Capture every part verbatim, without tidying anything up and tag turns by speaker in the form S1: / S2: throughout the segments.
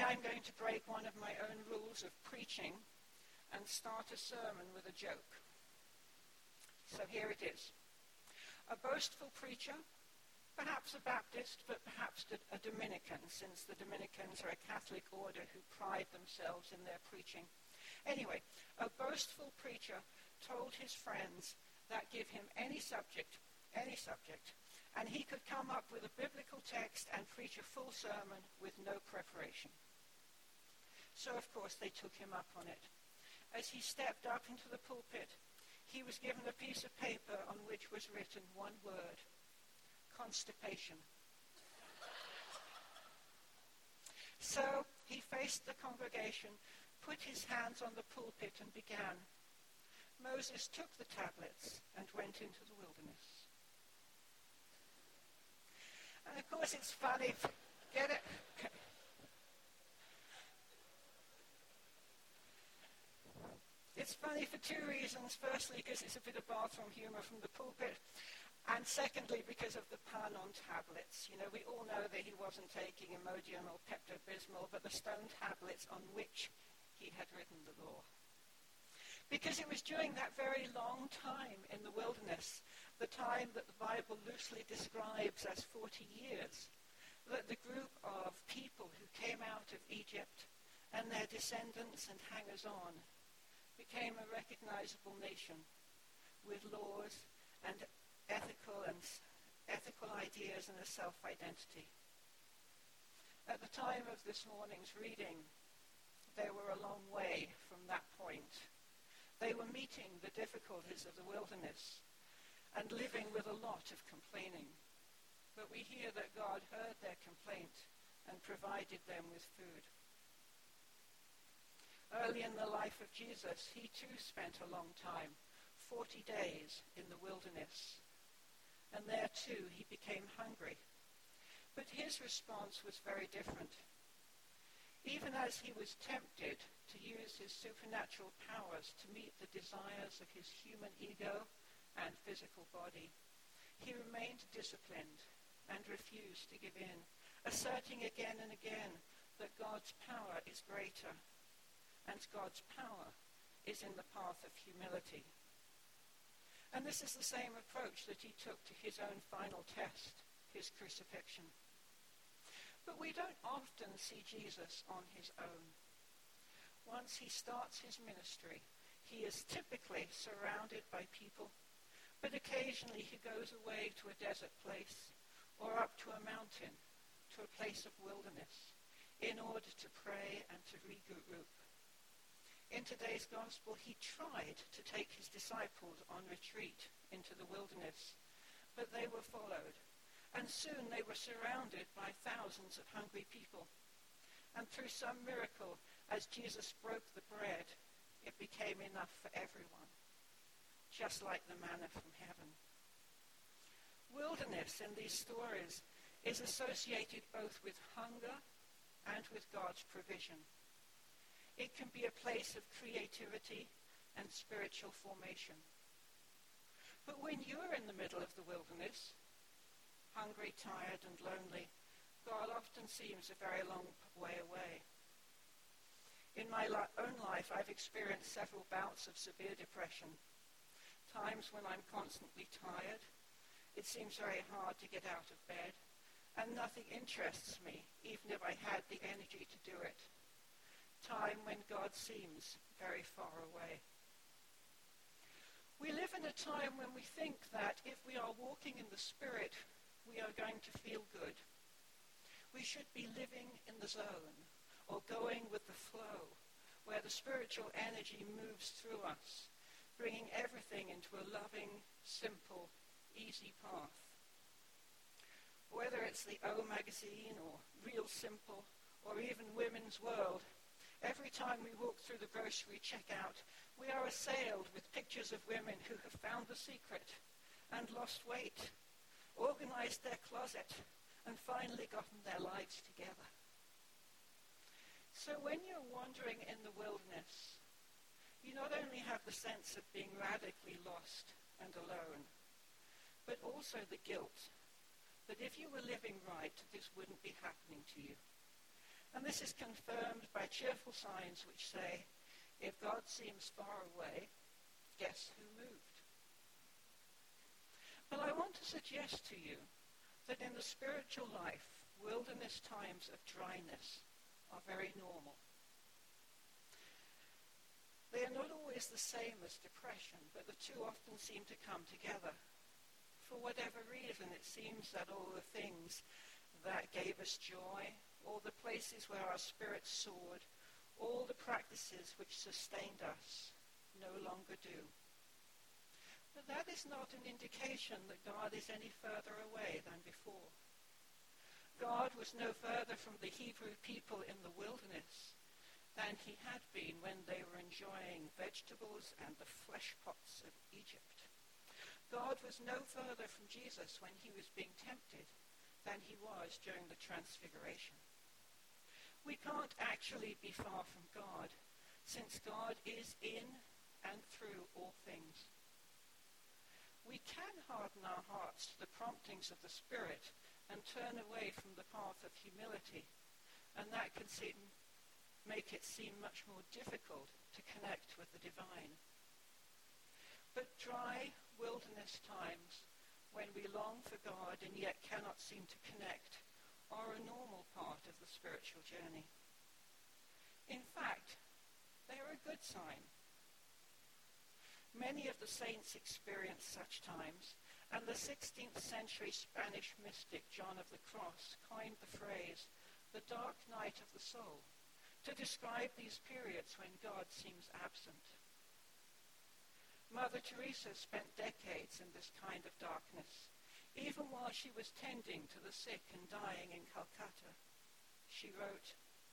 S1: I'm going to break one of my own rules of preaching and start a sermon with a joke. So here it is. A boastful preacher, perhaps a Baptist, but perhaps a Dominican, since the Dominicans are a Catholic order who pride themselves in their preaching. Anyway, a boastful preacher told his friends that give him any subject, any subject, and he could come up with a biblical text and preach a full sermon with no preparation. So, of course, they took him up on it. As he stepped up into the pulpit, he was given a piece of paper on which was written one word: constipation. So he faced the congregation, put his hands on the pulpit and began. Moses took the tablets and went into the wilderness. And of course it's funny, get it? Okay. It's funny for two reasons. Firstly, because it's a bit of bathroom humor from the pulpit. And secondly, because of the pun on tablets. You know, we all know that he wasn't taking Imodium or Pepto-Bismol, but the stone tablets on which he had written the law. Because it was during that very long time in the wilderness, the time that the Bible loosely describes as forty years, that the group of people who came out of Egypt and their descendants and hangers-on became a recognizable nation with laws and ethical and ethical ideas and a self-identity. At the time of this morning's reading, they were a long way from that point. They were meeting the difficulties of the wilderness and living with a lot of complaining. But we hear that God heard their complaint and provided them with food. Early in the life of Jesus, he too spent a long time, forty days in the wilderness. And there too he became hungry. But his response was very different. Even as he was tempted to use his supernatural powers to meet the desires of his human ego and physical body, he remained disciplined and refused to give in, asserting again and again that God's power is greater, and God's power is in the path of humility. And this is the same approach that he took to his own final test, his crucifixion. But we don't often see Jesus on his own. Once he starts his ministry, he is typically surrounded by people, but occasionally he goes away to a desert place or up to a mountain, to a place of wilderness, in order to pray and to regroup. In today's gospel, he tried to take his disciples on retreat into the wilderness, but they were followed. And soon they were surrounded by thousands of hungry people. And through some miracle, as Jesus broke the bread, it became enough for everyone, just like the manna from heaven. Wilderness in these stories is associated both with hunger and with God's provision. It can be a place of creativity and spiritual formation. But when you're in the middle of the wilderness, hungry, tired, and lonely, God often seems a very long way away. In my li- own life, I've experienced several bouts of severe depression. Times when I'm constantly tired, it seems very hard to get out of bed, and nothing interests me, even if I had the energy to do it. Time when God seems very far away. We live in a time when we think that if we are walking in the Spirit, we are going to feel good. We should be living in the zone or going with the flow, where the spiritual energy moves through us, bringing everything into a loving, simple, easy path. Whether it's the O magazine or Real Simple or even Women's World, every time we walk through the grocery checkout, we are assailed with pictures of women who have found the secret and lost weight, organized their closet, and finally gotten their lives together. So when you're wandering in the wilderness, you not only have the sense of being radically lost and alone, but also the guilt that if you were living right, this wouldn't be happening to you. And this is confirmed by cheerful signs which say, if God seems far away, guess who moved? But I want to suggest to you that in the spiritual life, wilderness times of dryness are very normal. They are not always the same as depression, but the two often seem to come together. For whatever reason, it seems that all the things that gave us joy, all the places where our spirits soared, all the practices which sustained us no longer do. But that is not an indication that God is any further away than before. God was no further from the Hebrew people in the wilderness than he had been when they were enjoying vegetables and the flesh pots of Egypt. God was no further from Jesus when he was being tempted than he was during the Transfiguration. We can't actually be far from God, since God is in and through all things. We can harden our hearts to the promptings of the Spirit and turn away from the path of humility, and that can seem, make it seem much more difficult to connect with the divine. But dry wilderness times, when we long for God and yet cannot seem to connect, are a normal part of the spiritual journey. In fact, they are a good sign. Many of the saints experienced such times, and the sixteenth century Spanish mystic John of the Cross coined the phrase, the dark night of the soul, to describe these periods when God seems absent. Mother Teresa spent decades in this kind of darkness, even while she was tending to the sick and dying in Calcutta. She wrote,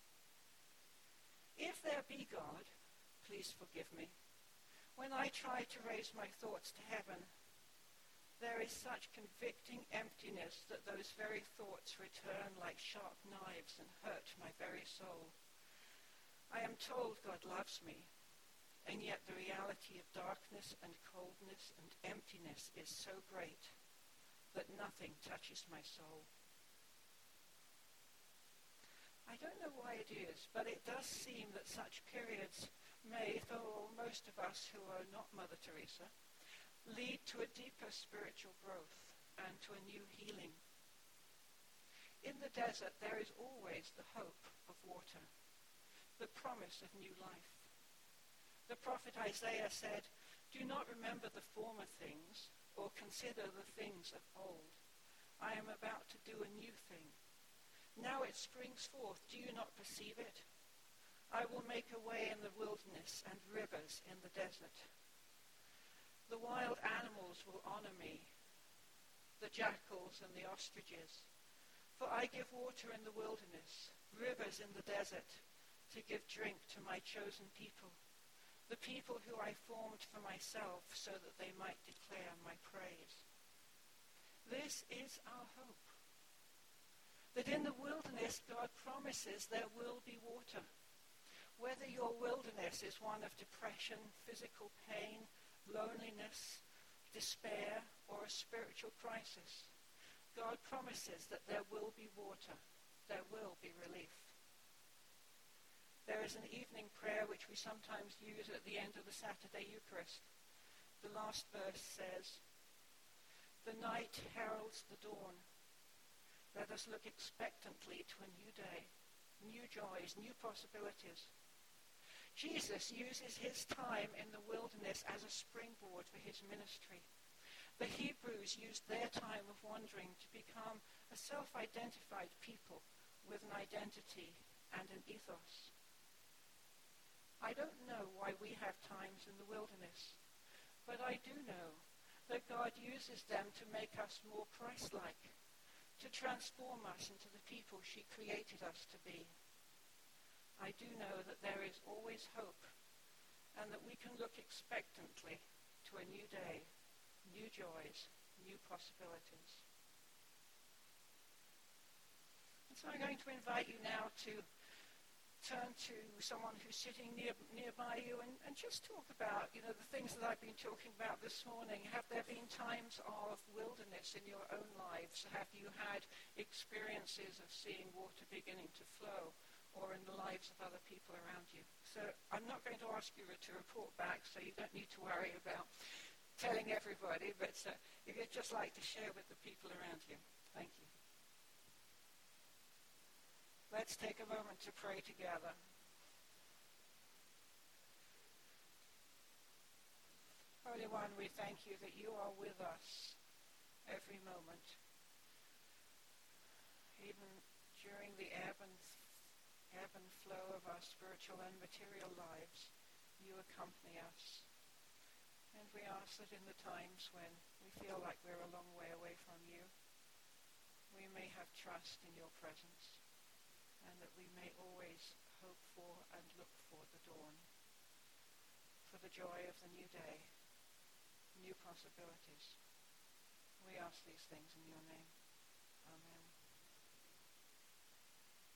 S1: "If there be God, please forgive me. When I try to raise my thoughts to heaven, there is such convicting emptiness that those very thoughts return like sharp knives and hurt my very soul. I am told God loves me, and yet the reality of darkness and coldness and emptiness is so great that nothing touches my soul." I don't know why it is, but it does seem that such periods may, for most of us who are not Mother Teresa, lead to a deeper spiritual growth and to a new healing. In the desert, there is always the hope of water, the promise of new life. The prophet Isaiah said, "Do not remember the former things, or consider the things of old. I am about to do a new thing. Now it springs forth. Do you not perceive it? I will make a way in the wilderness and rivers in the desert. The wild animals will honor me, the jackals and the ostriches. For I give water in the wilderness, rivers in the desert, to give drink to my chosen people, the people who I formed for myself, so that they might declare my praise." This is our hope. That in the wilderness, God promises there will be water. Whether your wilderness is one of depression, physical pain, loneliness, despair, or a spiritual crisis, God promises that there will be water. There will be relief. There is an evening prayer which we sometimes use at the end of the Saturday Eucharist. The last verse says, "The night heralds the dawn. Let us look expectantly to a new day, new joys, new possibilities." Jesus uses his time in the wilderness as a springboard for his ministry. The Hebrews used their time of wandering to become a self-identified people with an identity and an ethos. I don't know why we have times in the wilderness, but I do know that God uses them to make us more Christ-like, to transform us into the people she created us to be. I do know that there is always hope, and that we can look expectantly to a new day, new joys, new possibilities. And so I'm going to invite you now to turn to someone who's sitting near, nearby you and, and just talk about, you know, the things that I've been talking about this morning. Have there been times of wilderness in your own lives? Have you had experiences of seeing water beginning to flow? or in the lives of other people around you. So I'm not going to ask you to report back, so you don't need to worry about telling everybody, but uh, if you'd just like to share with the people around you. Thank you. Let's take a moment to pray together. Holy One, we thank you that you are with us every moment. Even during the ebb and, ebb and flow of our spiritual and material lives, you accompany us. And we ask that in the times when we feel like we're a long way away from you, we may have trust in your presence, and that we may always hope for and look for the dawn, for the joy of the new day, new possibilities. We ask these things in your name.